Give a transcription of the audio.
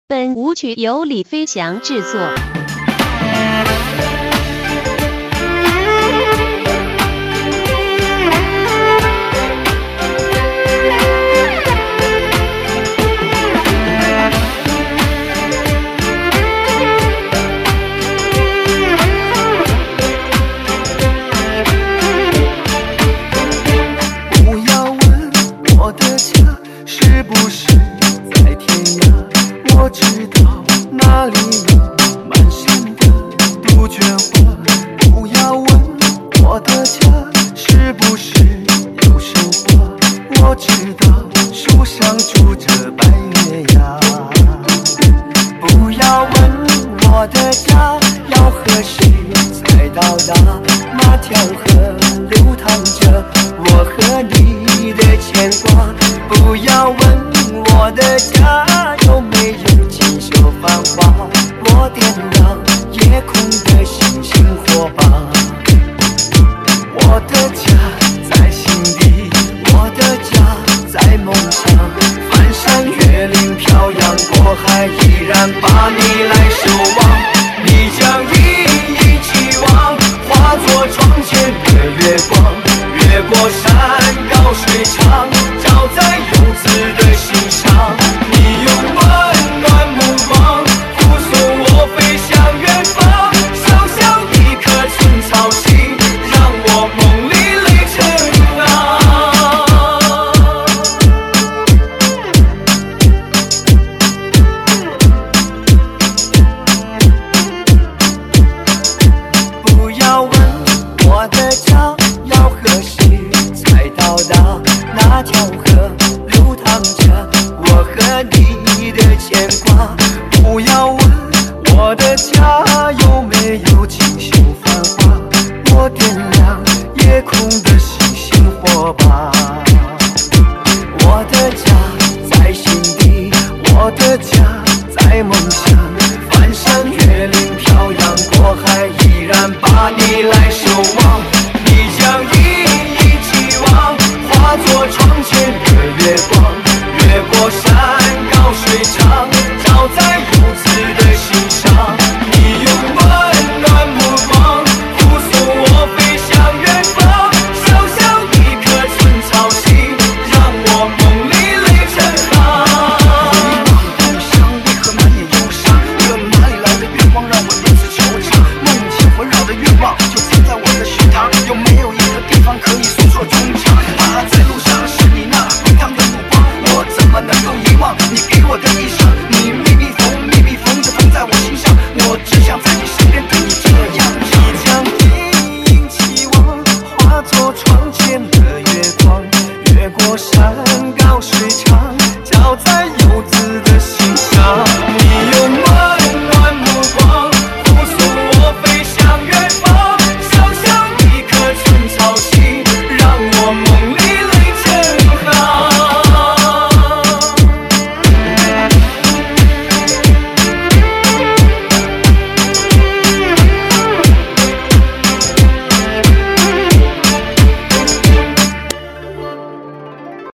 本舞曲由李飞翔制作。 不要问我的家是不是在天涯，我知道那里有满山的杜鹃花。不要问我的家是不是有神话，我知道树上住着白月牙。不要问我的家要何时才到达，那条河流淌着我和你的牵挂。不要问我的家有没有锦绣繁华，我点亮夜空的星星火把。我的家在心底，我的家在梦想，翻山越岭漂洋过海，依然把你来守望。你将一一期望，化作窗前的月光，越过山高水长，照在游子的心上。你用温暖目光护送我飞向远方，小小一颗寸草心，让我梦里泪成啊。不要问我的家要何时才到达，那条河流淌着我和你的牵挂。不要问我的家有没有锦绣繁华，我点亮夜空的星星火把。我的家在心底，我的家在梦想，翻山越岭漂洋过海，依然把你来守望。你将一一期望，化作窗前的月光，越过山高水长，照在游子的心上。你用温暖目光护送我飞向远方，小小一颗寸草心，让我梦里泪成行。回望故乡，为何满眼忧伤？这哪里来的月光让我如此惆怅？梦境环绕的愿望就藏在我的胸膛，有没有一个地方可以诉说衷肠？啊，在路上是你那滚烫的目光，我怎么能够遗忘你给我的一生？你密密缝着缝在我心上，我只想在你身边对你这样。你将一一期望，化作窗前的月光，越过山